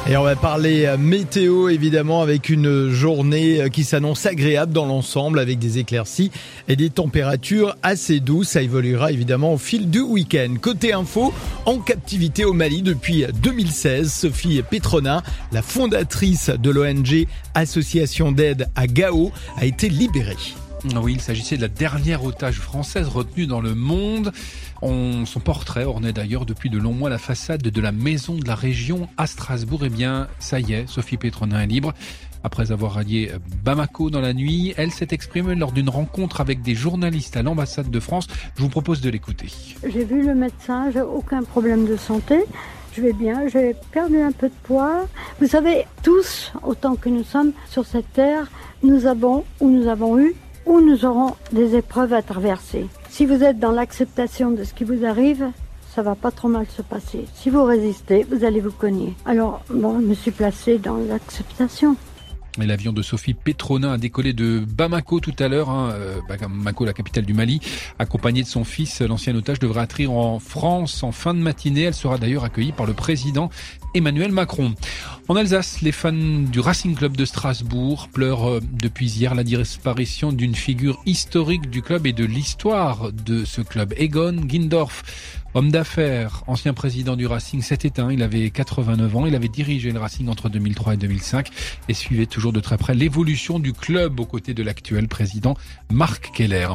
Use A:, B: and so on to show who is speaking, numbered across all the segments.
A: Et on va parler météo évidemment avec une journée qui s'annonce agréable dans l'ensemble avec des éclaircies et des températures assez douces. Ça évoluera évidemment au fil du week-end. Côté info, en captivité au Mali depuis 2016, Sophie Petronin, la fondatrice de l'ONG Association d'aide à Gao, a été libérée.
B: Oui, il s'agissait de la dernière otage française retenue dans le monde. Son portrait ornait d'ailleurs depuis de longs mois la façade de la maison de la région à Strasbourg. Eh bien, ça y est, Sophie Petronin est libre. Après avoir rallié Bamako dans la nuit, elle s'est exprimée lors d'une rencontre avec des journalistes à l'ambassade de France. Je vous propose de l'écouter.
C: J'ai vu le médecin, j'ai aucun problème de santé. Je vais bien, j'ai perdu un peu de poids. Vous savez, tous, autant que nous sommes sur cette terre, nous avons eu ou nous aurons des épreuves à traverser. Si vous êtes dans l'acceptation de ce qui vous arrive, ça va pas trop mal se passer. Si vous résistez, vous allez vous cogner. Alors, je me suis placée dans l'acceptation.
B: Et l'avion de Sophie Petronin a décollé de Bamako tout à l'heure, Bamako, la capitale du Mali, accompagnée de son fils. L'ancien otage devrait atterrir en France en fin de matinée. Elle sera d'ailleurs accueillie par le président Emmanuel Macron. En Alsace, les fans du Racing Club de Strasbourg pleurent depuis hier la disparition d'une figure historique du club et de l'histoire de ce club. Egon Gindorf, homme d'affaires, ancien président du Racing, s'est éteint. Il avait 89 ans. Il avait dirigé le Racing entre 2003 et 2005 et suivait toujours de très près l'évolution du club aux côtés de l'actuel président Marc Keller.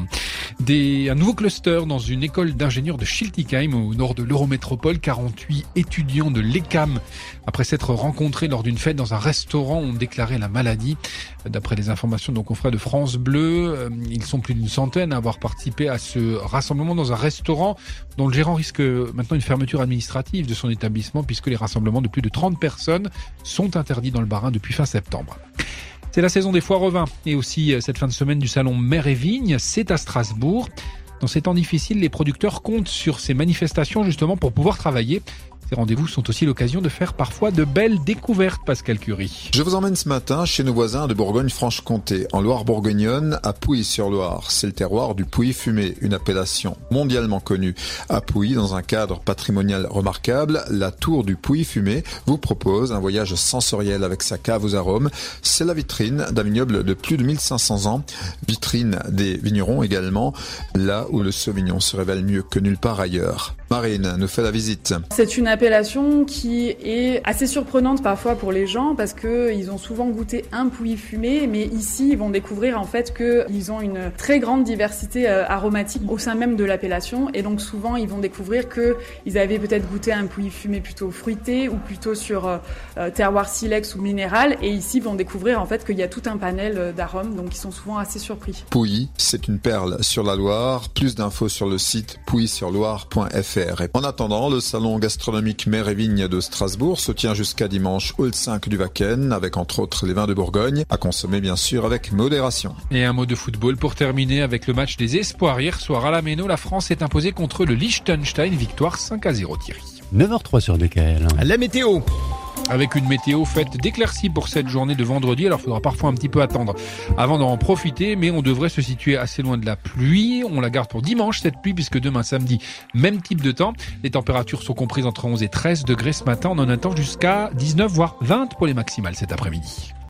B: Un nouveau cluster dans une école d'ingénieurs de Schiltigheim au nord de l'Eurométropole. 48 étudiants de l'ECAM, après s'être rencontrés lors d'une fête dans un restaurant, ont déclaré la maladie. D'après les informations de nos confrères de France Bleu, ils sont plus d'une centaine à avoir participé à ce rassemblement dans un restaurant dont le gérant risque maintenant une fermeture administrative de son établissement puisque les rassemblements de plus de 30 personnes sont interdits dans le Bas-Rhin depuis fin septembre. C'est la saison des foires aux vins et aussi cette fin de semaine du salon Mer et Vigne, c'est à Strasbourg. Dans ces temps difficiles, les producteurs comptent sur ces manifestations justement pour pouvoir travailler. Ces rendez-vous sont aussi l'occasion de faire parfois de belles découvertes, Pascal Curie.
D: Je vous emmène ce matin chez nos voisins de Bourgogne-Franche-Comté, en Loire-Bourguignonne, à Pouilly-sur-Loire. C'est le terroir du Pouilly fumé, une appellation mondialement connue. À Pouilly, dans un cadre patrimonial remarquable, la tour du Pouilly fumé vous propose un voyage sensoriel avec sa cave aux arômes. C'est la vitrine d'un vignoble de plus de 1500 ans. Vitrine des vignerons également, là où le Sauvignon se révèle mieux que nulle part ailleurs. Marine nous fait la visite.
E: C'est une appellation qui est assez surprenante parfois pour les gens parce que ils ont souvent goûté un Pouilly fumé, mais ici ils vont découvrir en fait qu'ils ont une très grande diversité aromatique au sein même de l'appellation et donc souvent ils vont découvrir qu'ils avaient peut-être goûté un Pouilly fumé plutôt fruité ou plutôt sur terroir silex ou minéral et ici ils vont découvrir en fait qu'il y a tout un panel d'arômes donc ils sont souvent assez surpris.
D: Pouilly, c'est une perle sur la Loire. Plus d'infos sur le site pouillysurloire.fr. En attendant, le salon gastronomique Mer et Vigne de Strasbourg se tient jusqu'à dimanche hall 5 du Wacken, avec entre autres les vins de Bourgogne, à consommer bien sûr avec modération.
B: Et un mot de football pour terminer avec le match des espoirs. Hier soir à la Méno, la France est imposée contre le Liechtenstein, victoire 5-0 Thierry.
F: 9h03 sur DKL.
A: La météo.
B: Avec une météo faite d'éclaircies pour cette journée de vendredi. Alors, il faudra parfois un petit peu attendre avant d'en profiter, mais on devrait se situer assez loin de la pluie. On la garde pour dimanche, cette pluie, puisque demain samedi, même type de temps. Les températures sont comprises entre 11 et 13 degrés ce matin. On en attend jusqu'à 19, voire 20 pour les maximales cet après-midi.